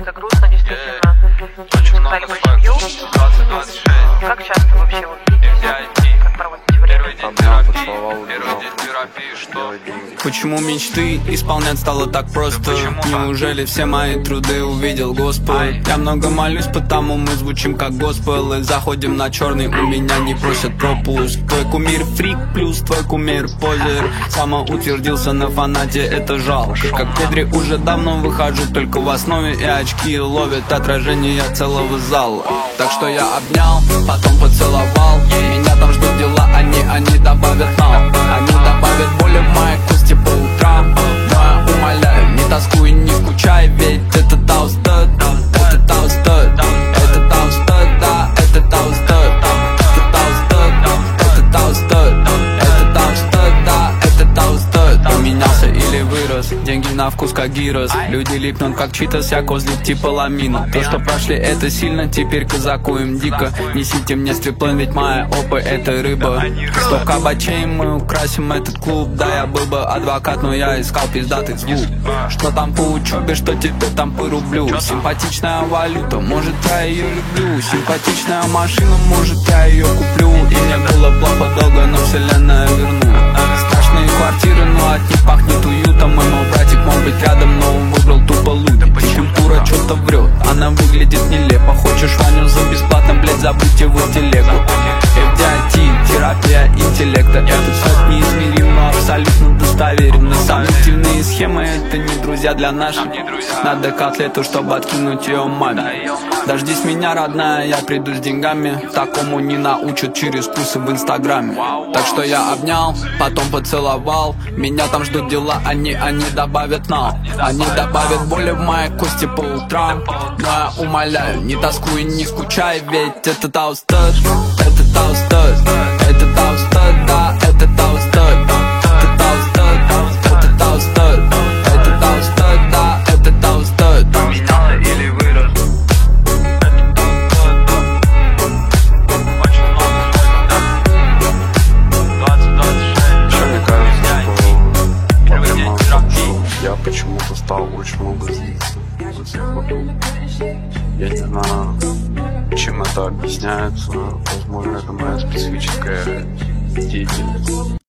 это грустно, действительно. Очень много Парень семью. 20-26. Как часто вообще вот как проводите время? Первый день терапии, что? Почему мечты исполнять стало так просто? Неужели все мои труды увидел Господь? Я много молюсь, потому мы звучим как госпел. И заходим на черный, у меня не просят пропуск. Твой кумир фрик, плюс твой кумир позер. Самоутвердился на фанате, это жалко. Как Педри уже давно выхожу только в основе. И очки ловят отражение целого зала. Так что я обнял, потом поцеловал. Меня там ждут дела, они добавят нам. Они добавят боли в моей кости по утрам. Но я умоляю, не тоскуй, не скучай, ведь это таустед, это таустед, это таустед, да, это таустед, это таустед, это таустед, это таустед, да, это таустед. Поменялся или вырос, деньги на вкус как гирос. Люди липнут как читас, я козлик типа ламина. То, что прошли, это сильно, теперь казаку им дико. Несите мне стриплен, ведь моя опа это рыба. 100 кабачей, мы украсим этот клуб. Да, я был бы адвокат, но я искал пиздатый звук. Что там по учебе, что теперь там по рублю. Симпатичная валюта, может я ее люблю. Симпатичная машина, может я ее куплю. И мне было плохо долго, но вселенная вернула. Страшные квартиры, но от них пахнет уютом. И мой братик мог быть рядом, но он выбрал тупо луди. Культура что-то врет, она выглядит нелепо. Хочешь Ваню за бесплатно, блять, забудь его телегу. FDIT, терапия интеллекта. Этот свет неизмерим, но абсолютно достоверен. Сомнительные схемы, это не друзья для наших. Надо котлету, чтобы откинуть ее маме. Дождись меня, родная, я приду с деньгами. Такому не научат через курсы в инстаграме. Так что я обнял, потом поцеловал. Меня там ждут дела, они добавят нам. Они добавят боли в моей кости по утрам. Но я умоляю, не тоскуй, не скучай, ведь это таустед, это таустед, это таустед, да, это таустед, это таустед, это таустед, это таустед, да, это таустед. Поменялся или вырос? Очень много да? 20-26. Еще мне кажется, Первый день терапии. я почему-то стал очень много злиться за всех вокруг. Я не знаю, чем это объясняется. Возможно, это моя специфическая деятельность.